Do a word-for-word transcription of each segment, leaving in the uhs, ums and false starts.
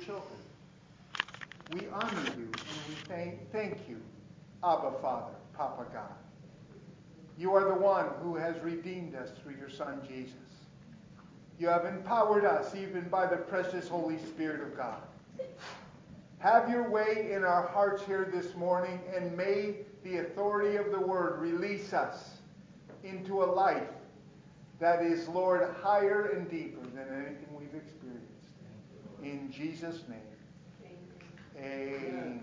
children. We honor you and we thank, thank you, Abba Father, Papa God. You are the one who has redeemed us through your Son, Jesus. You have empowered us even by the precious Holy Spirit of God. Have your way in our hearts here this morning, and may the authority of the Word release us into a life that is, Lord, higher and deeper than anything we've experienced. In Jesus' name, amen.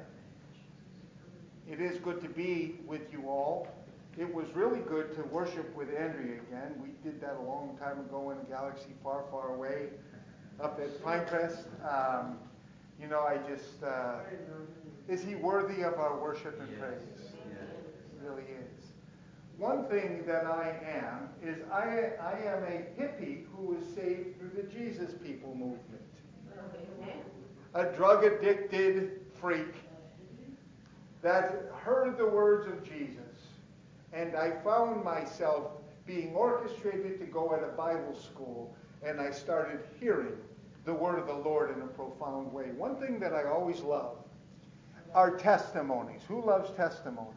It is good to be with you all. It was really good to worship with Andrea again. We did that a long time ago in a galaxy far, far away up at Pinecrest. Um, you know, I just, uh, is he worthy of our worship and praise? He really is. One thing that I am is I, I am a hippie who was saved through the Jesus People movement. A drug-addicted freak that heard the words of Jesus. And I found myself being orchestrated to go at a Bible school, and I started hearing the word of the Lord in a profound way. One thing that I always love are testimonies. Who loves testimonies?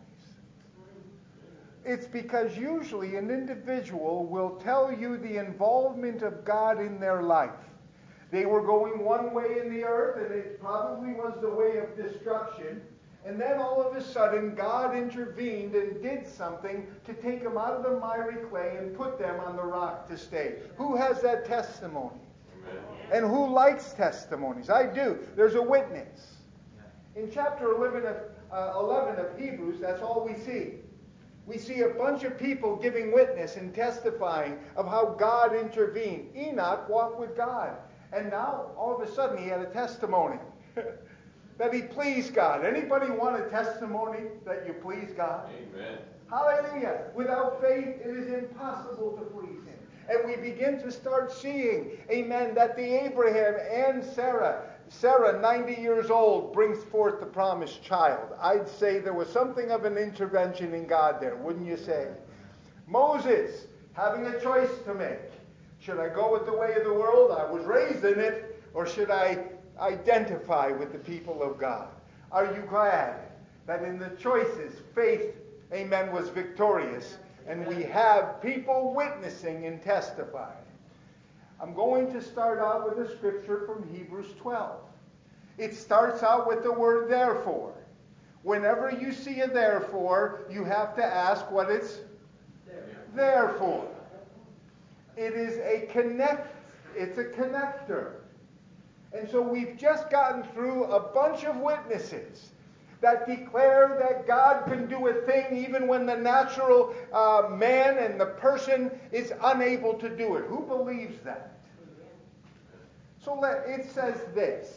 It's because usually an individual will tell you the involvement of God in their life. They were going one way in the earth, and it probably was the way of destruction. And then all of a sudden, God intervened and did something to take them out of the miry clay and put them on the rock to stay. Who has that testimony? Amen. And who likes testimonies? I do. There's a witness. In chapter eleven of, uh, eleven of Hebrews, that's all we see. We see a bunch of people giving witness and testifying of how God intervened. Enoch walked with God. And now, all of a sudden, he had a testimony. That he pleased God. Anybody want a testimony that you please God? Amen. Hallelujah. Without faith, it is impossible to please him. And we begin to start seeing, amen, that the Abraham and Sarah, Sarah, ninety years old, brings forth the promised child. I'd say there was something of an intervention in God there, wouldn't you say? Moses, having a choice to make. Should I go with the way of the world? I was raised in it. Or should I identify with the people of God? Are you glad that in the choices, faith, amen, was victorious, and we have people witnessing and testifying? I'm going to start out with a scripture from Hebrews twelve. It starts out with the word therefore. Whenever you see a therefore, you have to ask what it's there for. It is a connect, it's a connector. And so we've just gotten through a bunch of witnesses that declare that God can do a thing even when the natural uh, man and the person is unable to do it. Who believes that? So let, it says this.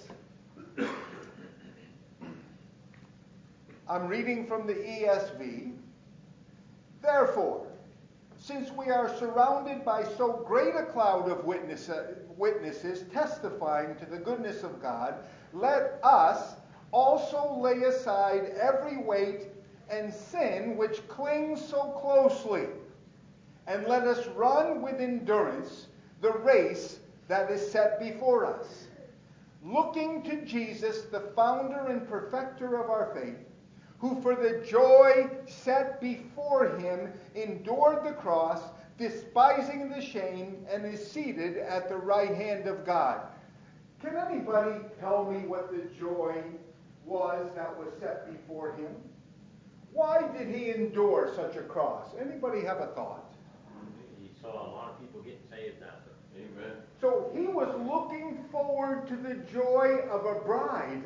I'm reading from the E S V. Therefore, since we are surrounded by so great a cloud of witness, uh, witnesses testifying to the goodness of God, let us also lay aside every weight and sin which clings so closely, and let us run with endurance the race that is set before us, looking to Jesus, the founder and perfecter of our faith, who for the joy set before him endured the cross, despising the shame, and is seated at the right hand of God. Can anybody tell me what the joy was that was set before him? Why did he endure such a cross? Anybody have a thought? He saw a lot of people getting saved after. Amen. So he was looking forward to the joy of a bride.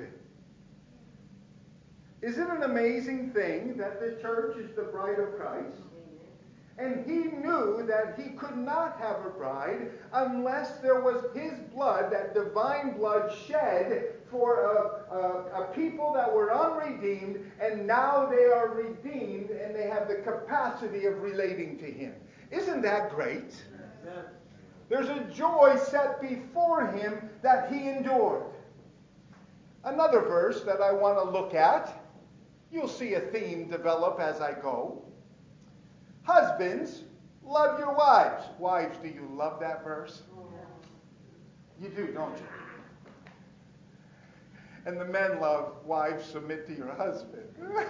Isn't it an amazing thing that the church is the bride of Christ? And he knew that he could not have a bride unless there was his blood, that divine blood shed for a, a, a people that were unredeemed, and now they are redeemed and they have the capacity of relating to him. Isn't that great? Amen. There's a joy set before him that he endured. Another verse that I want to look at. You'll see a theme develop as I go. Husbands, love your wives. Wives, do you love that verse? You do, don't you? And the men love, wives, submit to your husband.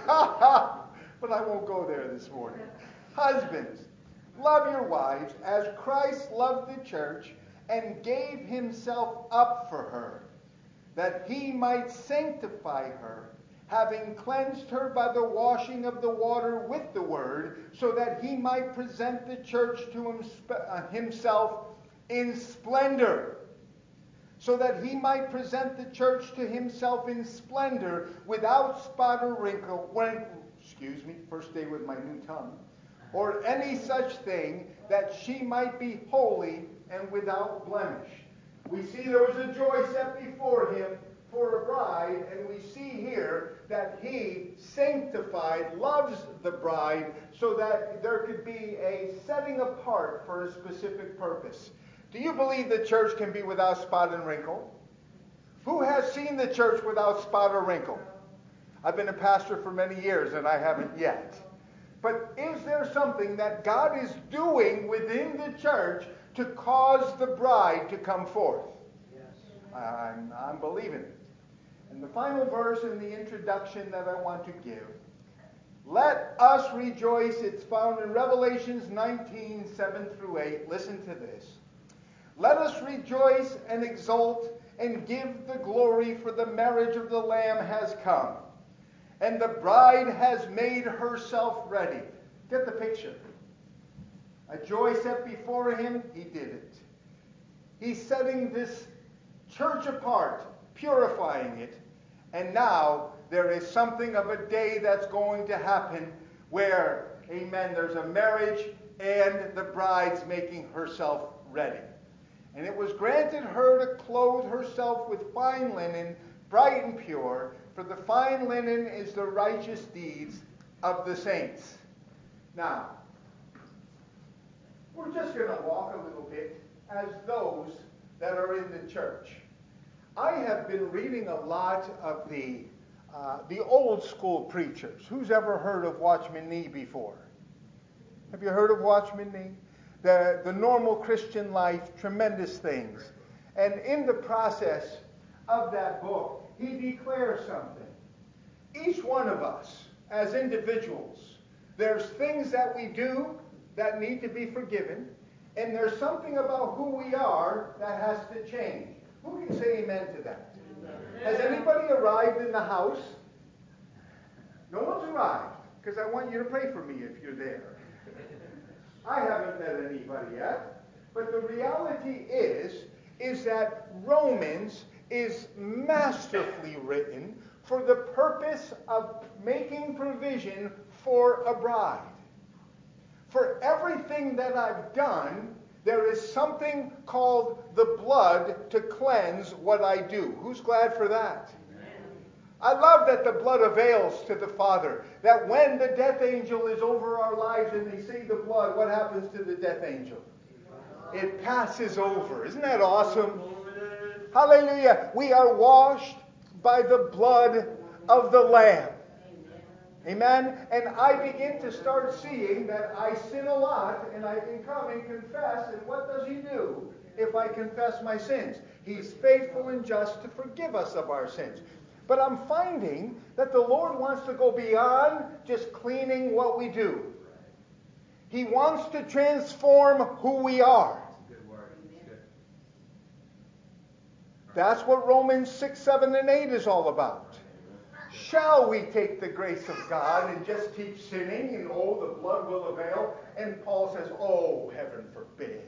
But I won't go there this morning. Husbands, love your wives as Christ loved the church and gave himself up for her, that he might sanctify her, having cleansed her by the washing of the water with the word, so that he might present the church to himself in splendor. So that he might present the church to himself in splendor, without spot or wrinkle, when, excuse me, first day with my new tongue, or any such thing, that she might be holy and without blemish. We see there was a joy set before him for a bride, and we see here that he sanctified, loves the bride, so that there could be a setting apart for a specific purpose. Do you believe the church can be without spot and wrinkle? Who has seen the church without spot or wrinkle? I've been a pastor for many years, and I haven't yet. But is there something that God is doing within the church to cause the bride to come forth? Yes. I'm, I'm believing it. And the final verse in the introduction that I want to give, let us rejoice. It's found in Revelations nineteen, seven through eight. Listen to this. Let us rejoice and exult and give the glory, for the marriage of the Lamb has come, and the bride has made herself ready. Get the picture. A joy set before him, he did it. He's setting this church apart, purifying it, and now there is something of a day that's going to happen where, amen, there's a marriage and the bride's making herself ready. And it was granted her to clothe herself with fine linen, bright and pure, for the fine linen is the righteous deeds of the saints. Now, we're just going to walk a little bit as those that are in the church. I have been reading a lot of the uh, the old school preachers. Who's ever heard of Watchman Nee before? Have you heard of Watchman Nee? The, the normal Christian life, tremendous things. And in the process of that book, he declares something. Each one of us, as individuals, there's things that we do that need to be forgiven, and there's something about who we are that has to change. Who can say amen to that? Amen. Has anybody arrived in the house? No one's arrived, because I want you to pray for me if you're there. I haven't met anybody yet. But the reality is, is that Romans is masterfully written for the purpose of making provision for a bride. For everything that I've done, there is something called the blood to cleanse what I do. Who's glad for that? I love that the blood avails to the Father. That when the death angel is over our lives and they see the blood, what happens to the death angel? It passes over. Isn't that awesome? Hallelujah. We are washed by the blood of the Lamb. Amen? And I begin to start seeing that I sin a lot, and I can come and confess, and what does he do if I confess my sins? He's faithful and just to forgive us of our sins. But I'm finding that the Lord wants to go beyond just cleaning what we do. He wants to transform who we are. That's what Romans six, seven, and eight is all about. Shall we take the grace of God and just keep sinning and, oh, the blood will avail? And Paul says, oh, heaven forbid.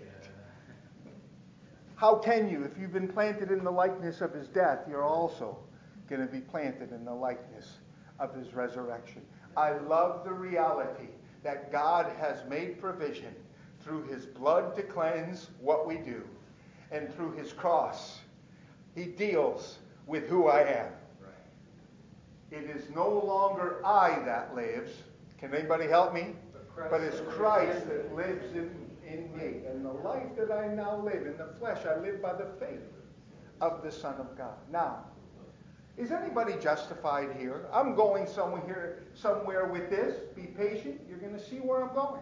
How can you? If you've been planted in the likeness of his death, you're also going to be planted in the likeness of his resurrection. I love the reality that God has made provision through his blood to cleanse what we do, and through his cross he deals with who I am. It is no longer I that lives. Can anybody help me? But it's Christ that lives in, in me. And the life that I now live in the flesh, I live by the faith of the Son of God. Now, is anybody justified here? I'm going somewhere here, somewhere with this. Be patient. You're going to see where I'm going.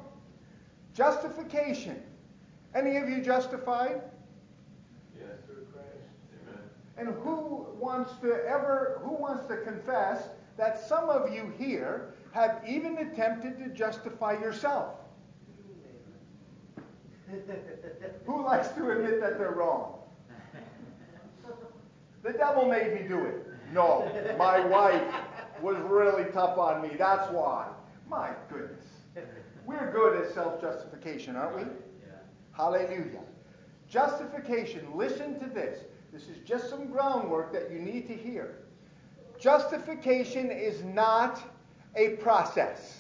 Justification. Any of you justified? Yes, through Christ. Amen. And who wants to ever, who wants to confess that some of you here have even attempted to justify yourself? Who likes to admit that they're wrong? The devil made me do it. No, my wife was really tough on me. That's why. My goodness. We're good at self-justification, aren't we? Yeah. Hallelujah. Justification, listen to this. This is just some groundwork that you need to hear. Justification is not a process.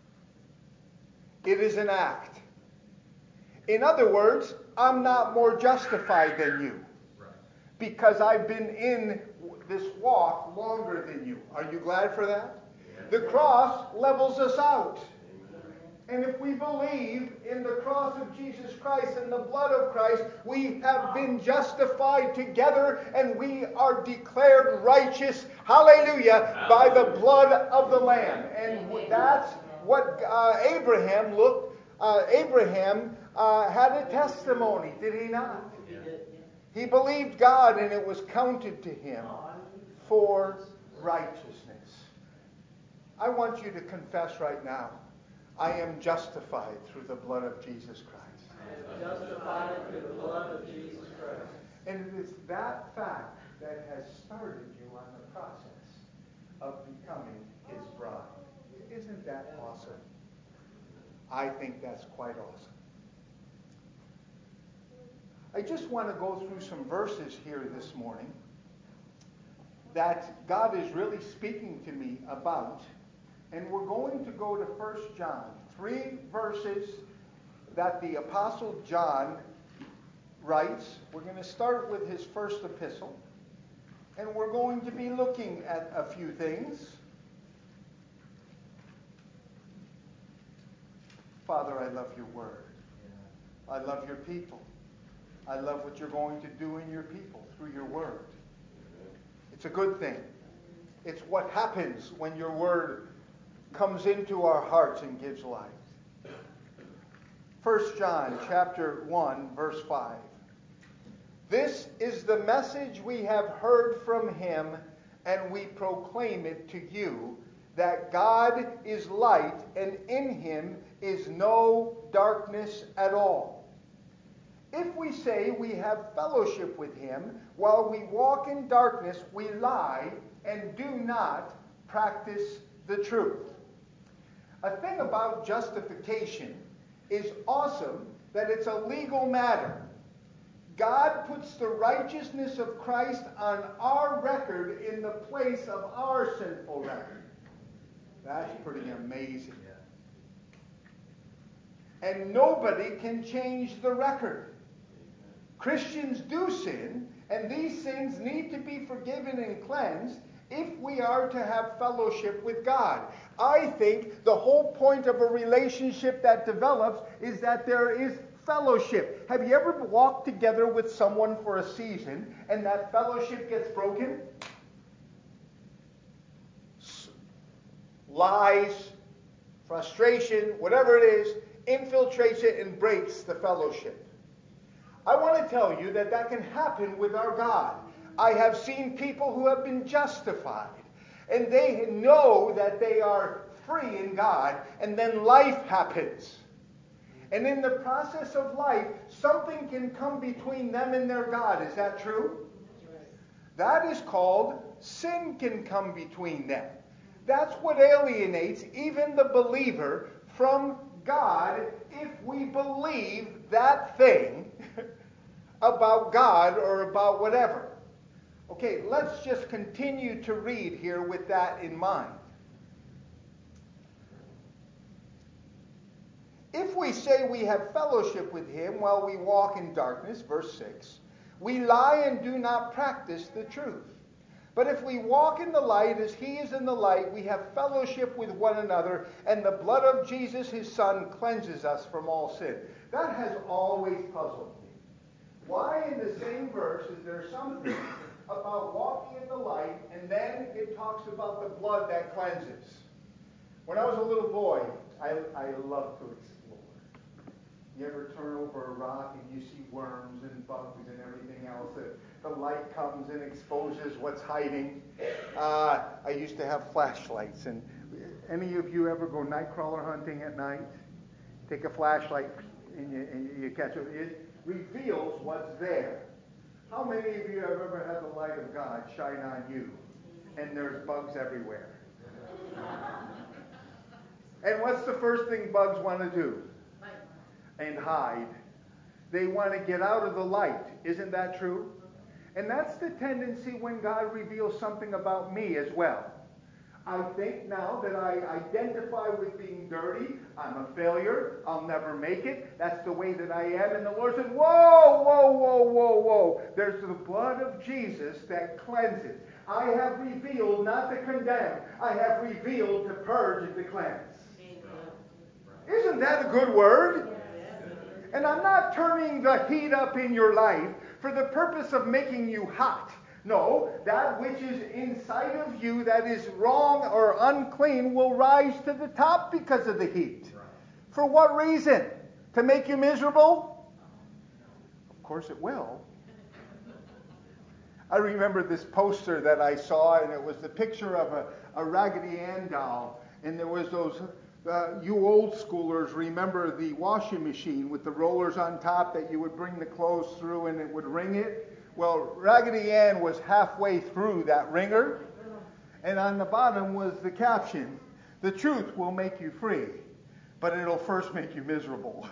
It is an act. In other words, I'm not more justified than you because I've been in this walk longer than you. Are you glad for that? The cross levels us out. And if we believe in the cross of Jesus Christ and the blood of Christ, we have been justified together and we are declared righteous, hallelujah, by the blood of the Lamb. And that's what uh, Abraham looked, uh, Abraham uh, had a testimony, did he not? He believed God and it was counted to him for righteousness. I want you to confess right now, I am justified through the blood of Jesus Christ. I am justified through the blood of Jesus Christ. And it is that fact that has started you on the process of becoming his bride. Isn't that awesome? I think that's quite awesome. I just want to go through some verses here this morning that God is really speaking to me about. And we're going to go to First John, three verses that the Apostle John writes. We're going to start with his first epistle, and we're going to be looking at a few things. Father, I love your word. I love your people. I love what you're going to do in your people through your word. It's a good thing. It's what happens when your word comes into our hearts and gives life. First John chapter one, verse five. This is the message we have heard from him, and we proclaim it to you, that God is light, and in him is no darkness at all. If we say we have fellowship with him while we walk in darkness, we lie and do not practice the truth. A thing about justification is awesome that it's a legal matter. God puts the righteousness of Christ on our record in the place of our sinful record. That's pretty amazing. And nobody can change the record. Christians do sin, and these sins need to be forgiven and cleansed if we are to have fellowship with God. I think the whole point of a relationship that develops is that there is fellowship. Have you ever walked together with someone for a season and that fellowship gets broken? Lies, frustration, whatever it is, infiltrates it and breaks the fellowship. I want to tell you that that can happen with our God. I have seen people who have been justified, and they know that they are free in God, and then life happens. And in the process of life, something can come between them and their God. Is that true? That is called sin can come between them. That's what alienates even the believer from God if we believe that thing about God or about whatever. Okay, let's just continue to read here with that in mind. If we say we have fellowship with him while we walk in darkness, verse six, we lie and do not practice the truth. But if we walk in the light as he is in the light, we have fellowship with one another, and the blood of Jesus, his Son, cleanses us from all sin. That has always puzzled me. Why in the same verse is there something about walking in the light, and then it talks about the blood that cleanses? When I was a little boy, I, I loved to explore. You ever turn over a rock and you see worms and bugs and everything else that, the light comes and exposes what's hiding. Uh, I used to have flashlights. And any of you ever go night crawler hunting at night? Take a flashlight and you, and you catch it. It reveals what's there. How many of you have ever had the light of God shine on you and there's bugs everywhere? And what's the first thing bugs want to do? And hide. They want to get out of the light. Isn't that true? And that's the tendency when God reveals something about me as well. I think now that I identify with being dirty, I'm a failure, I'll never make it, that's the way that I am. And the Lord said, whoa, whoa, whoa, whoa, whoa. There's the blood of Jesus that cleanses. I have revealed not to condemn, I have revealed to purge and to cleanse. Isn't that a good word? And I'm not turning the heat up in your life for the purpose of making you hot. No, that which is inside of you that is wrong or unclean will rise to the top because of the heat. For what reason? To make you miserable? Of course it will. I remember this poster that I saw, and it was the picture of a, a Raggedy Ann doll. And there was those, uh, you old schoolers remember the washing machine with the rollers on top that you would bring the clothes through and it would wring it. Well, Raggedy Ann was halfway through that wringer, and on the bottom was the caption, "The truth will make you free, but it'll first make you miserable."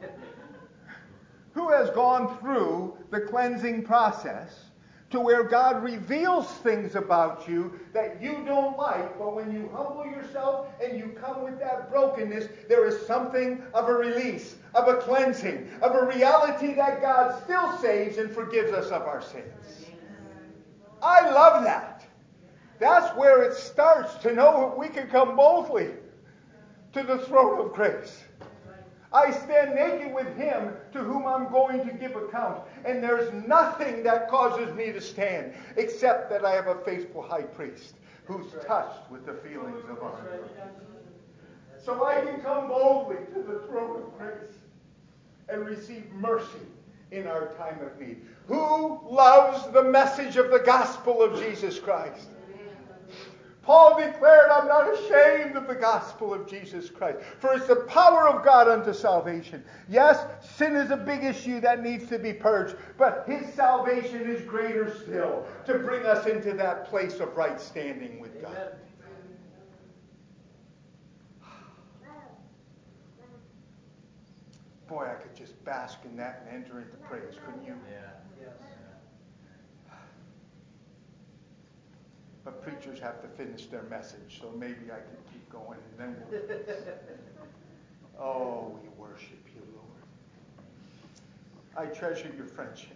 Who has gone through the cleansing process to where God reveals things about you that you don't like, but when you humble yourself and you come with that brokenness, there is something of a release, of a cleansing, of a reality that God still saves and forgives us of our sins. I love that. That's where it starts, to know that we can come boldly to the throne of grace. I stand naked with him to whom I'm going to give account. And there's nothing that causes me to stand except that I have a faithful high priest who's touched with the feelings of our heart. So I can come boldly to the throne of grace and receive mercy in our time of need. Who loves the message of the gospel of Jesus Christ? Paul declared, I'm not ashamed of the gospel of Jesus Christ, for it's the power of God unto salvation. Yes, sin is a big issue that needs to be purged, but his salvation is greater still, to bring us into that place of right standing with God. Boy, I could just bask in that and enter into praise, couldn't you? Yeah. Yes. But preachers have to finish their message, so maybe I can keep going and then we'll... Oh, we worship you, Lord. I treasure your friendship.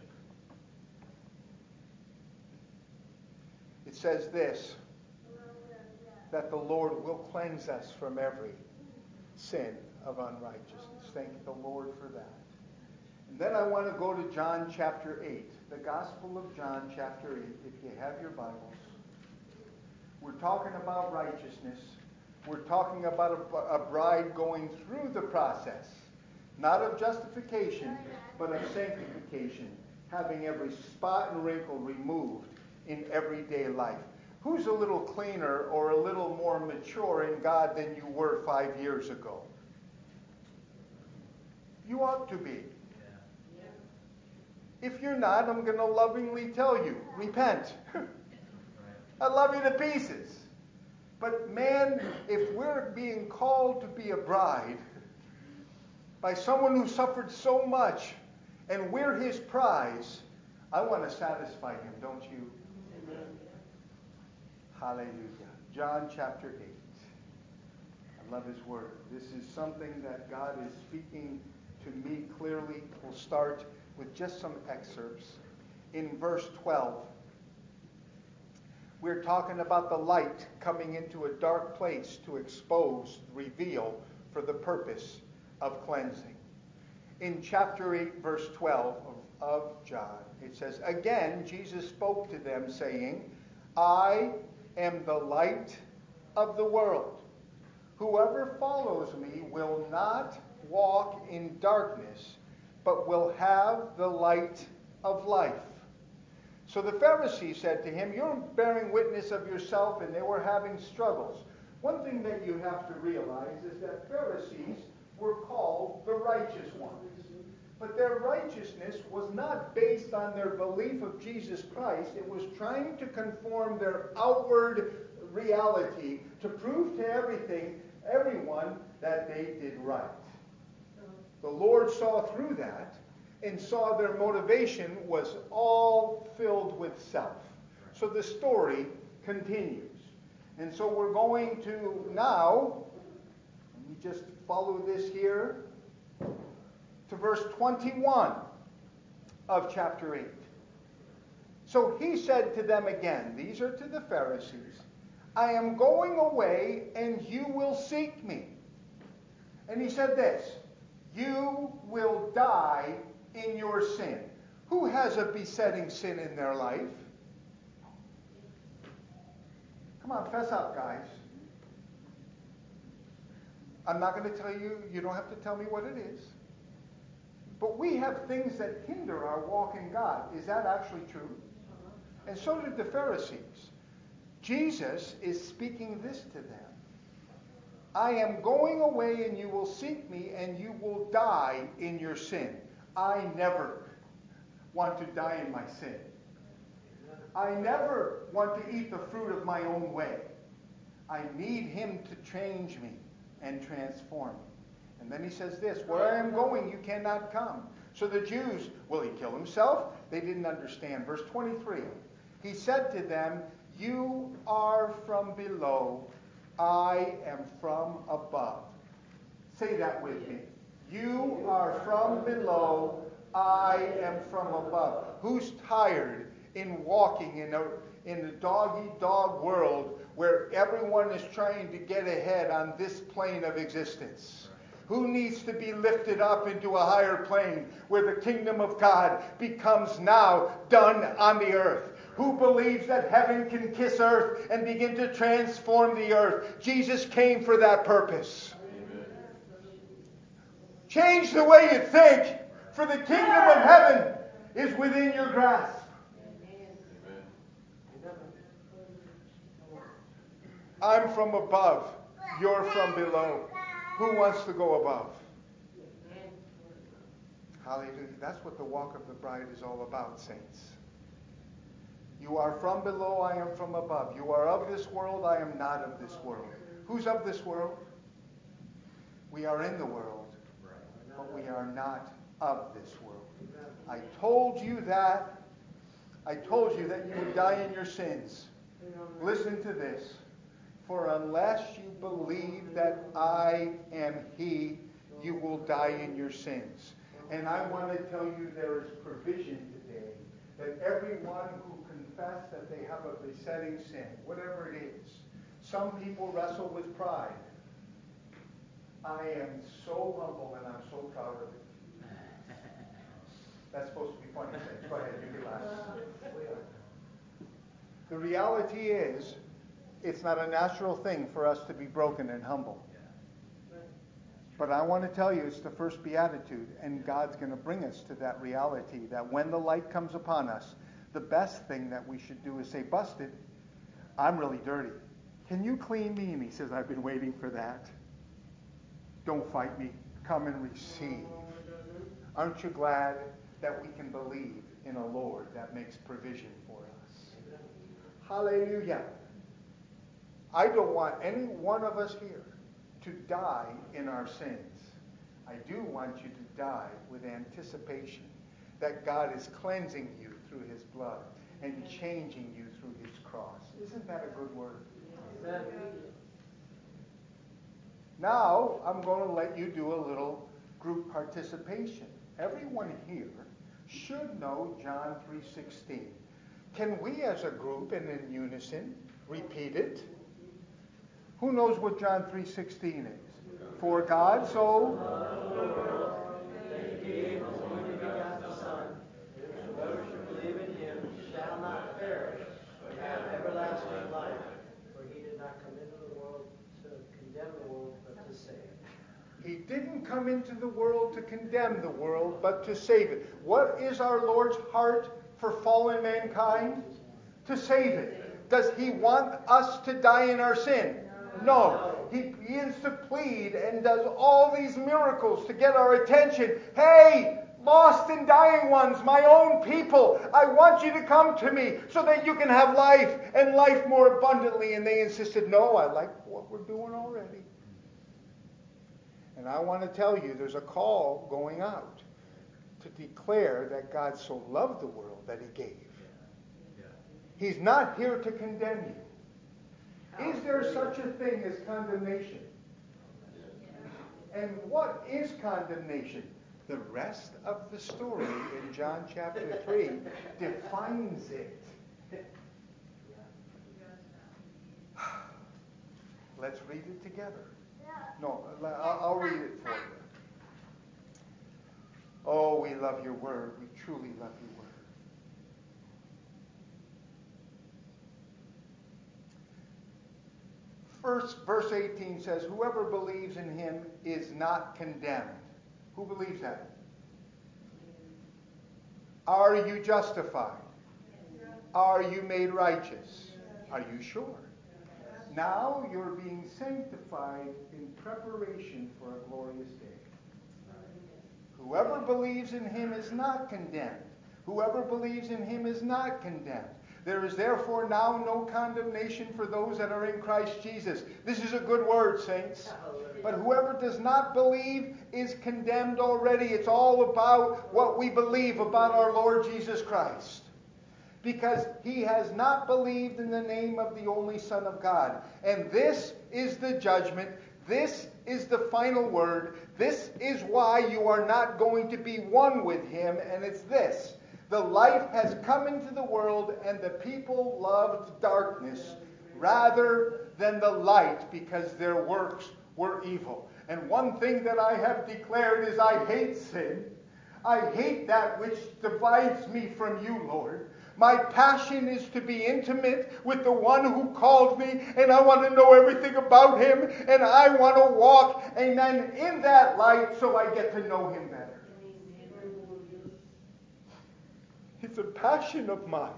It says this, that the Lord will cleanse us from every sin of unrighteousness. Thank the Lord for that. And then I want to go to John chapter eight, the Gospel of John chapter eight, if you have your Bibles. We're talking about righteousness. We're talking about a, a bride going through the process, not of justification, but of sanctification, having every spot and wrinkle removed in everyday life. Who's a little cleaner or a little more mature in God than you were five years ago? You ought to be. If you're not, I'm going to lovingly tell you, repent. I love you to pieces. But man, if we're being called to be a bride by someone who suffered so much and we're his prize, I want to satisfy him, don't you? Amen. Hallelujah. John chapter eight. I love his word. This is something that God is speaking to me clearly. We'll start with just some excerpts. In verse twelve, we're talking about the light coming into a dark place to expose, reveal, for the purpose of cleansing. In chapter eight, verse twelve of, of John, it says, again, Jesus spoke to them, saying, I am the light of the world. Whoever follows me will not walk in darkness, but will have the light of life. So the Pharisees said to him, "You're bearing witness of yourself," and they were having struggles. One thing that you have to realize is that Pharisees were called the righteous ones. But their righteousness was not based on their belief of Jesus Christ. It was trying to conform their outward reality to prove to everything, everyone, that they did right. The Lord saw through that and saw their motivation was all filled with self. So the story continues. And so we're going to now, let me just follow this here, to verse twenty-one of chapter eight. So he said to them again, these are to the Pharisees, "I am going away and you will seek me." And he said this, "You will die in your sin." Who has a besetting sin in their life? Come on, fess up, guys. I'm not going to tell you, you don't have to tell me what it is. But we have things that hinder our walk in God. Is that actually true? And so did the Pharisees. Jesus is speaking this to them. "I am going away and you will seek me and you will die in your sin." I never want to die in my sin. I never want to eat the fruit of my own way. I need him to change me and transform me. And then he says this, "Where I am going, you cannot come." So the Jews, will he kill himself? They didn't understand. Verse twenty-three, he said to them, "You are from below, I am from above." Say that with me. You are from below, I am from above. Who's tired in walking in a in the dog-eat-dog world where everyone is trying to get ahead on this plane of existence? Who needs to be lifted up into a higher plane where the kingdom of God becomes now done on the earth? Who believes that heaven can kiss earth and begin to transform the earth? Jesus came for that purpose. Change the way you think, for the kingdom of heaven is within your grasp. I'm from above, you're from below. Who wants to go above? Hallelujah. That's what the walk of the bride is all about, saints. You are from below, I am from above. You are of this world, I am not of this world. Who's of this world? We are in the world, but we are not of this world. I told you that. I told you that you would die in your sins. Listen to this. For unless you believe that I am He, you will die in your sins. And I want to tell you there is provision today that everyone who confess that they have a besetting sin, whatever it is. Some people wrestle with pride. I am so humble and I'm so proud of it. That's supposed to be funny. Go ahead, you can laugh. The reality is, it's not a natural thing for us to be broken and humble. But I want to tell you, it's the first beatitude, and God's going to bring us to that reality that when the light comes upon us, the best thing that we should do is say, "Busted, I'm really dirty. Can you clean me?" And he says, "I've been waiting for that. Don't fight me. Come and receive." Aren't you glad that we can believe in a Lord that makes provision for us? Hallelujah. I don't want any one of us here to die in our sins. I do want you to die with anticipation that God is cleansing you through his blood and changing you through his cross. Isn't that a good word? Amen. Now, I'm going to let you do a little group participation. Everyone here should know John three sixteen. Can we as a group and in unison repeat it? Who knows what John three sixteen is? For God so loved the world that he gave his only begotten Son, that whoever should believe in him shall not perish, but have everlasting life. For he did not come into the world to condemn the world, but to save it. He didn't come into the world to condemn the world, but to save it. What is our Lord's heart for for fallen mankind? To save it. Does he want us to die in our sin? No. He begins to plead and does all these miracles to get our attention. Hey, lost and dying ones, my own people, I want you to come to me so that you can have life and life more abundantly. And they insisted, no, I like what we're doing already. And I want to tell you, there's a call going out to declare that God so loved the world that he gave. He's not here to condemn you. Is there such a thing as condemnation? And what is condemnation? The rest of the story in John chapter three defines it. Let's read it together. No, I'll, I'll read it for you. Oh, we love your word. We truly love your word. First, verse eighteen says, whoever believes in him is not condemned. Who believes that? Are you justified? Are you made righteous? Are you sure? Now you're being sanctified in preparation for a glorious day. Whoever believes in him is not condemned. Whoever believes in him is not condemned. There is therefore now no condemnation for those that are in Christ Jesus. This is a good word, saints. But whoever does not believe is condemned already. It's all about what we believe about our Lord Jesus Christ. Because he has not believed in the name of the only Son of God. And this is the judgment. This is the final word. This is why you are not going to be one with him. And it's this. The light has come into the world, and the people loved darkness rather than the light, because their works were evil. And one thing that I have declared is I hate sin. I hate that which divides me from you, Lord. My passion is to be intimate with the one who called me, and I want to know everything about him, and I want to walk, amen, in that light so I get to know him better. It's a passion of mine.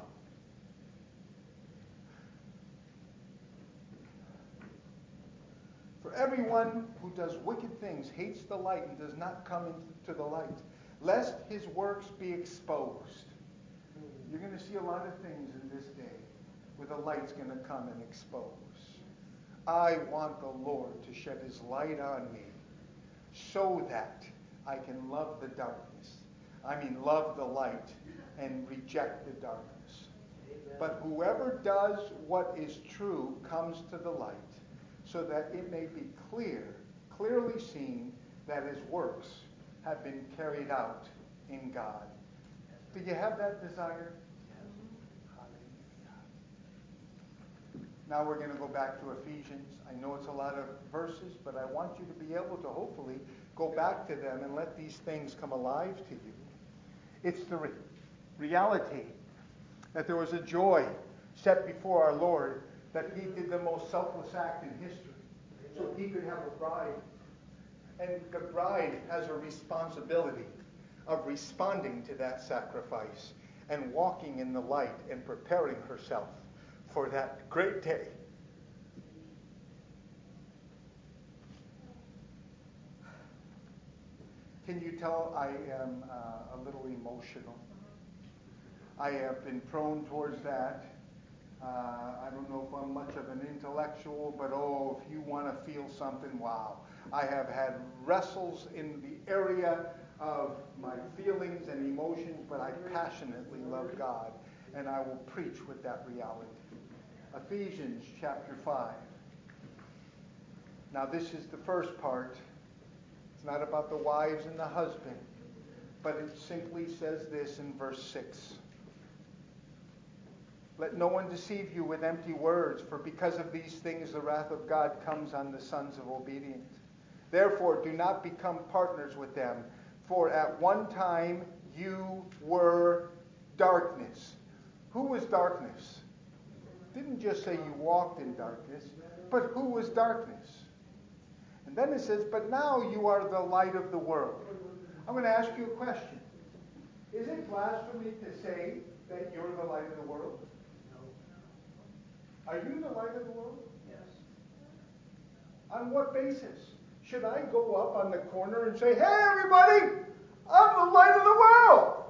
For everyone who does wicked things hates the light and does not come into the light, lest his works be exposed. You're going to see a lot of things in this day where the light's going to come and expose. I want the Lord to shed his light on me so that I can love the darkness. I mean, love the light and reject the darkness. Amen. But whoever does what is true comes to the light, so that it may be clear, clearly seen that his works have been carried out in God. Do you have that desire? Yes. Hallelujah. Now we're going to go back to Ephesians. I know it's a lot of verses, but I want you to be able to hopefully go back to them and let these things come alive to you. It's the re- reality that there was a joy set before our Lord, that he did the most selfless act in history so he could have a bride. And the bride has a responsibility of responding to that sacrifice and walking in the light and preparing herself for that great day. Can you tell I am uh, a little emotional? I have been prone towards that. Uh, I don't know if I'm much of an intellectual, but oh, if you want to feel something, wow. I have had wrestles in the area of my feelings and emotions, but I passionately love God, and I will preach with that reality. Ephesians chapter five. Now this is the first part. It's not about the wives and the husband, but it simply says this in verse six. Let no one deceive you with empty words, for because of these things the wrath of God comes on the sons of obedience. Therefore, do not become partners with them, for at one time you were darkness. Who was darkness? It didn't just say you walked in darkness, but who was darkness? And then it says, but now you are the light of the world. I'm going to ask you a question. Is it blasphemy to say that you're the light of the world? No. Are you the light of the world? Yes. On what basis? Should I go up on the corner and say, hey, everybody, I'm the light of the world?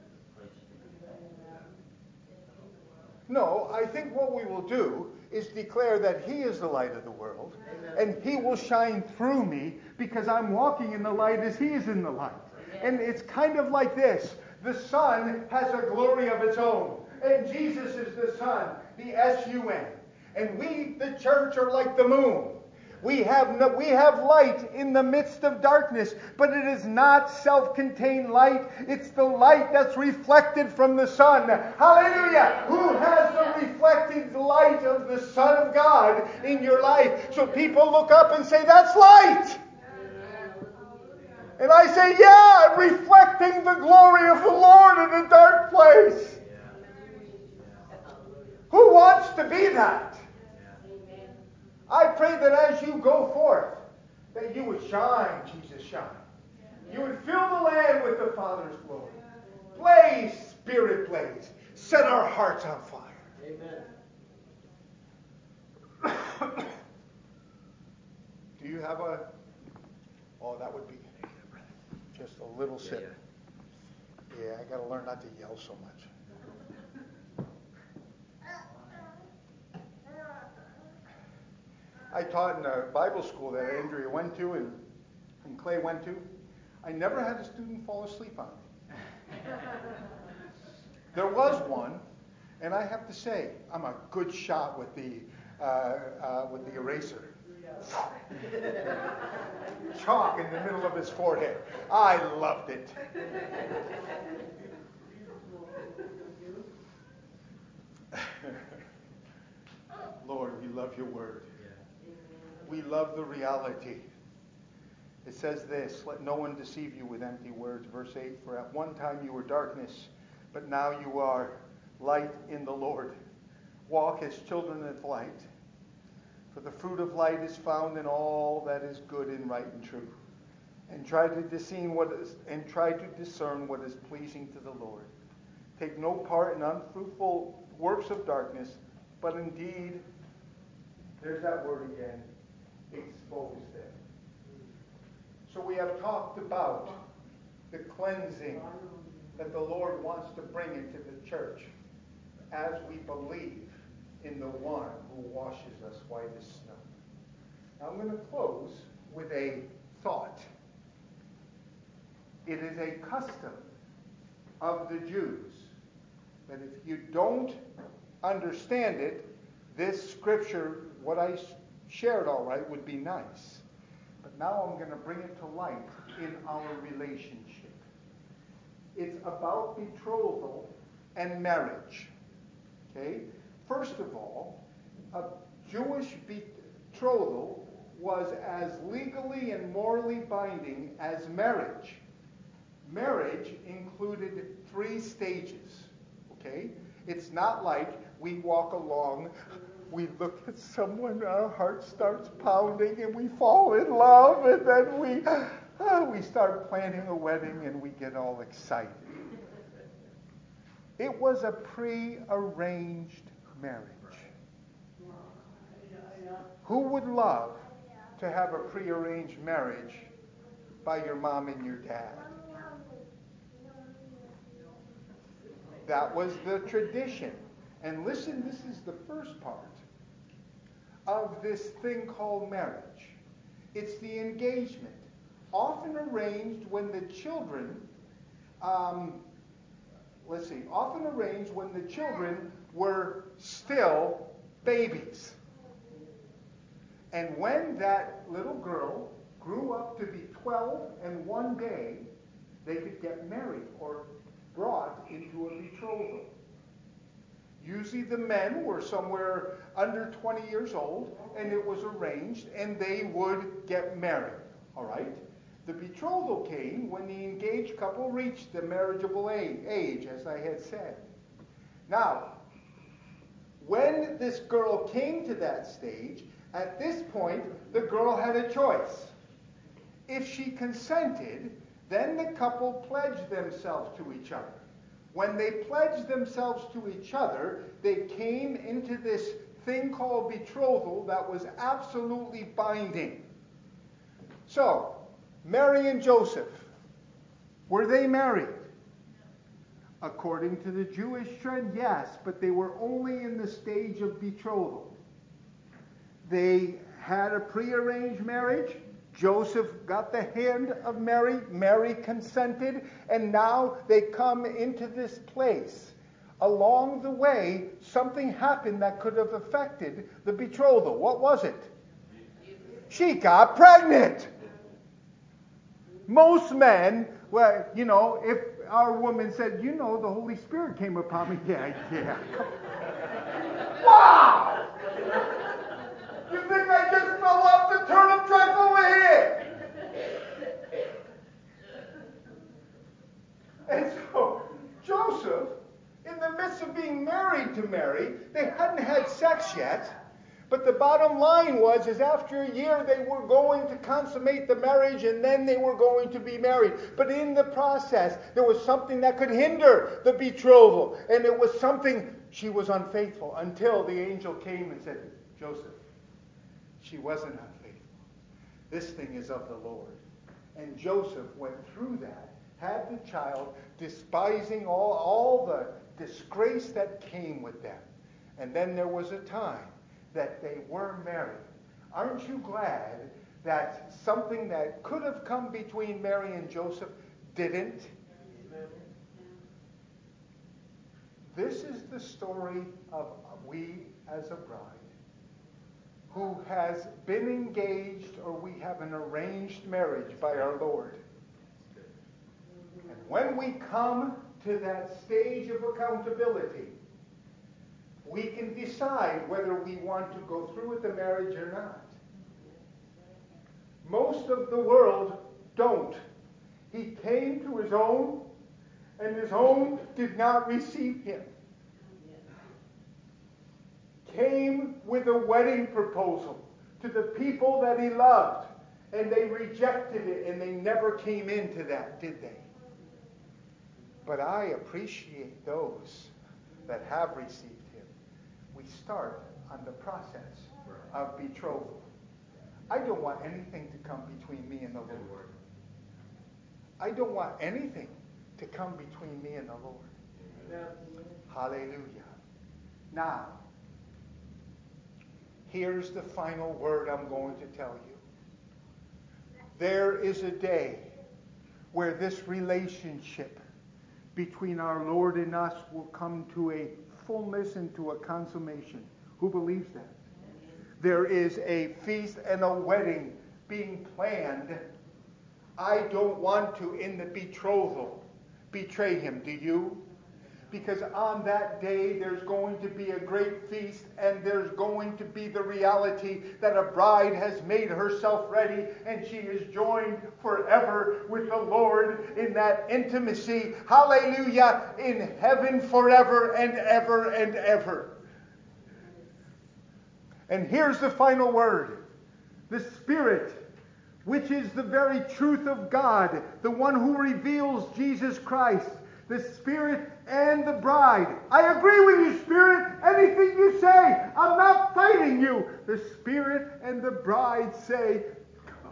No, I think what we will do is declare that He is the light of the world, Amen. And He will shine through me because I'm walking in the light as He is in the light. Amen. And it's kind of like this. The sun has a glory of its own, and Jesus is the sun, the S U N. And we, the church, are like the moon. We have no, we have light in the midst of darkness, but it is not self-contained light. It's the light that's reflected from the sun. Hallelujah! Who has the reflected light of the Son of God in your life? So people look up and say, that's light! And I say, yeah, I'm reflecting the glory of the Lord in a dark place. Who wants to be that? I pray that as you go forth, that you would shine, Jesus, shine. You would fill the land with the Father's glory. Blaze, Spirit, blaze. Set our hearts on fire. Amen. Do you have a... Oh, that would be just a little sip. Yeah, I got to learn not to yell so much. I taught in a Bible school that Andrea went to and, and Clay went to. I never had a student fall asleep on me. There was one, and I have to say, I'm a good shot with the uh, uh, with the eraser. Chalk in the middle of his forehead. I loved it. Lord, we love your word. We love the reality. It says this, let no one deceive you with empty words. Verse eight, for at one time you were darkness, but now you are light in the Lord. Walk as children of light. For the fruit of light is found in all that is good and right and true. And try to discern what is, and try to discern what is pleasing to the Lord. Take no part in unfruitful works of darkness, but indeed, there's that word again, expose them. So we have talked about the cleansing that the Lord wants to bring into the church as we believe in the one who washes us white as snow. Now I'm going to close with a thought. It is a custom of the Jews that if you don't understand it, this scripture, what I shared all right, would be nice. But now I'm going to bring it to light in our relationship. It's about betrothal and marriage. Okay? First of all, a Jewish betrothal was as legally and morally binding as marriage. Marriage included three stages. Okay? It's not like we walk along, we look at someone, our heart starts pounding, and we fall in love, and then we uh, we start planning a wedding, and we get all excited. It was a pre-arranged marriage. Who would love to have a pre-arranged marriage by your mom and your dad? That was the tradition. And listen, this is the first part of this thing called marriage. It's the engagement, often arranged when the children, um, let's see, often arranged when the children were still babies. And when that little girl grew up to be twelve and one day they could get married or brought into a betrothal. Usually the men were somewhere under twenty years old, and it was arranged, and they would get married. All right? The betrothal came when the engaged couple reached the marriageable age, as I had said. Now, when this girl came to that stage, at this point, the girl had a choice. If she consented, then the couple pledged themselves to each other. when they pledged themselves to each other, they came into this thing called betrothal that was absolutely binding. So, Mary and Joseph, were they married? According to the Jewish trend, yes, but they were only in the stage of betrothal. They had a prearranged marriage. Joseph got the hand of Mary. Mary consented. And now they come into this place. Along the way, something happened that could have affected the betrothal. What was it? She got pregnant. Most men, well, you know, if our woman said, you know, the Holy Spirit came upon me. Yeah, yeah. Wow! You think I just fell off the turnip truck over here? And so, Joseph, in the midst of being married to Mary, they hadn't had sex yet. But the bottom line was, is after a year they were going to consummate the marriage and then they were going to be married. But in the process, there was something that could hinder the betrothal. And it was something, she was unfaithful until the angel came and said, Joseph, she wasn't unfaithful. This thing is of the Lord. And Joseph went through that, had the child, despising all, all the disgrace that came with them. And then there was a time that they were married. Aren't you glad that something that could have come between Mary and Joseph didn't? This is the story of we as a bride who has been engaged, or we have an arranged marriage by our Lord. And when we come to that stage of accountability, we can decide whether we want to go through with the marriage or not. Most of the world don't. He came to his own, and his own did not receive him. Came with a wedding proposal to the people that he loved, and they rejected it, and they never came into that, did they? But I appreciate those that have received him. We start on the process of betrothal. I don't want anything to come between me and the Lord. I don't want anything to come between me and the Lord. Amen. Hallelujah. Now, here's the final word I'm going to tell you. There is a day where this relationship between our Lord and us will come to a fullness and to a consummation. Who believes that? There is a feast and a wedding being planned. I don't want to, in the betrothal, betray him. Do you? Because on that day there's going to be a great feast, and there's going to be the reality that a bride has made herself ready and she is joined forever with the Lord in that intimacy. Hallelujah. In heaven forever and ever and ever. And here's the final word. The Spirit, which is the very truth of God, the one who reveals Jesus Christ, the Spirit and the bride. I agree with you, Spirit. Anything you say, I'm not fighting you. The Spirit and the bride say, come.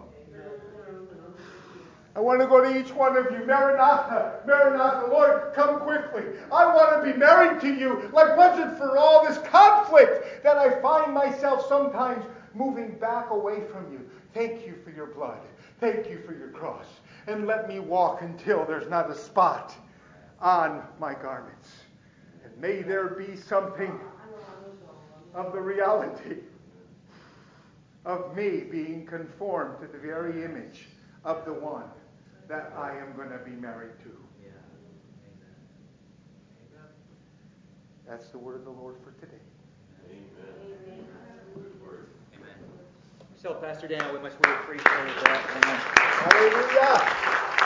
I want to go to each one of you. Maranatha, Maranatha, Lord, come quickly. I want to be married to you. Like, wasn't for all this conflict that I find myself sometimes moving back away from you. Thank you for your blood. Thank you for your cross. And let me walk until there's not a spot on my garments. And may there be something of the reality of me being conformed to the very image of the one that I am going to be married to. That's the word of the Lord for today. Amen. Amen. So, Pastor Dan, we much really appreciate that. Amen. Hallelujah.